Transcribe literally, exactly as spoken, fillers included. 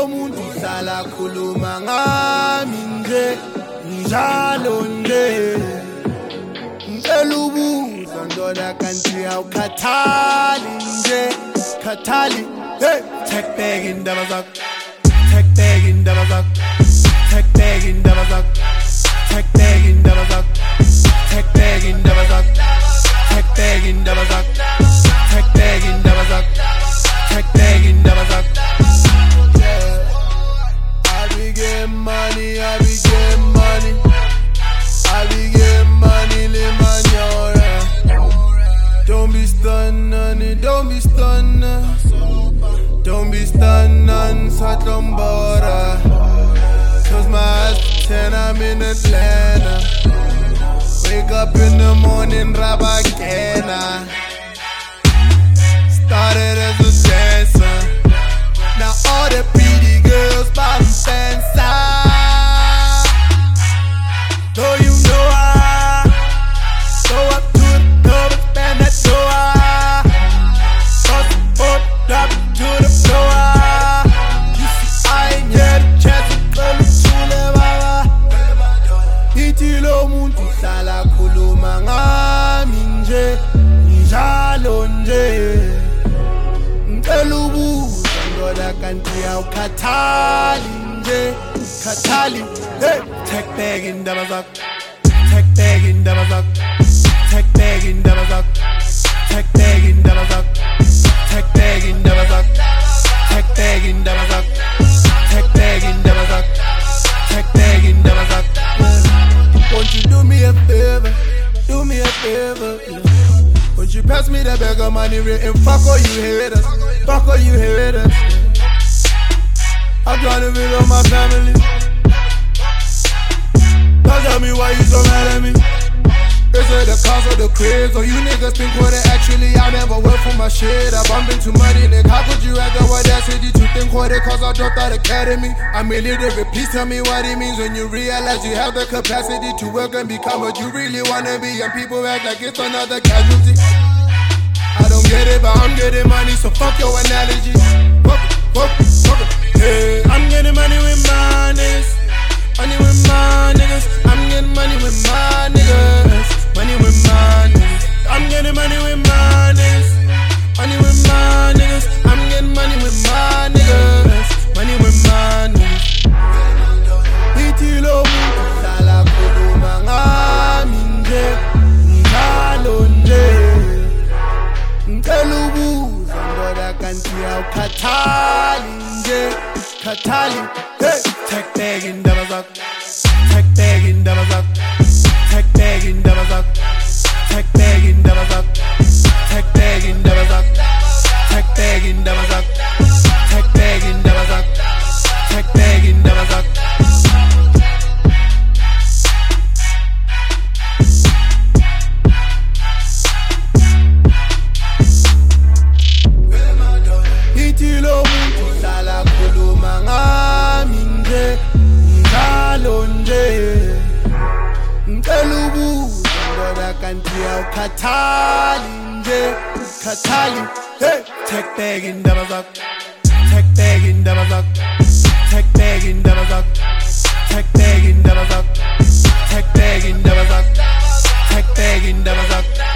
lo muntu uhlala khuluma ngami nje njalo nje ngicela ubuza ndoda kanti awukhathali nje khathali hey take back indaba zakho take back indaba zakho take back indaba zakho take back indaba zakho take back indaba zakho take back indaba zakho take back indaba zakho take back indaba zakho I be getting money, I be getting money, I be getting money, live my yard. Don't be stunned on it, don't be stunned, don't be stunned on Satombora. Cause my eyes ten, I'm in Atlanta. Wake up in the morning, Rabakena. Started as a dancer, now all the pretty girls by the fence. Though you know I go up to the club and spend that door. Bust up, drop to the floor. You see I ain't had a chance to come to the baba. Iti lo muntu uhlala khuluma ngami nje njalo nje ngicela ubuza ndoda kanti awukhathali nje khathali hey take back indaba zakho take back indaba zakho take back indaba zakho take back indaba zakho take back indaba zakho take back indaba zakho take back indaba zakho take back indaba zakho. Won't you do me a favor, do me a favor, yeah. Would you pass me that bag of money written? Fuck all you haters, fuck all you haters. I'm trying to build up my family. Now tell me why you so mad at me. Is it the cause of the craze? Or you niggas think what it actually? I never work for my shit. I bump into money, nigga. How could you have the audacity to think what it cause I dropped out academy? I'm illiterate, please tell me what it means when you realize you have the capacity to work and become what you really wanna be. And people act like it's another casualty. I don't get it, but I'm getting money, so fuck your analogy. Fuck it, fuck it, fuck it. Hey, I'm getting money with my niggas. Money with my niggas. I'm getting money with my niggas. Money with my niggas. I'm getting money with my niggas. Money with my niggas. I'm getting money with my niggas. Money with my niggas. Iti lo muntu uhlala khuluma ngami nje njalo nje ngicela ubuza ndoda kanti awukhathali nje khathali hey take back indaba zakho take back indaba zakho take back indaba zakho take back indaba zakho take back indaba zakho take back indaba zakho take back indaba zakho take back indaba zakho. Iti lo muntu uhlala khuluma ngami nje njalo nje ngicela ubuza ndoda kanti awukhathali nje khathali hey take back indaba zakho take back indaba zakho take back indaba zakho take back indaba zakho take back indaba zakho take back indaba zakho.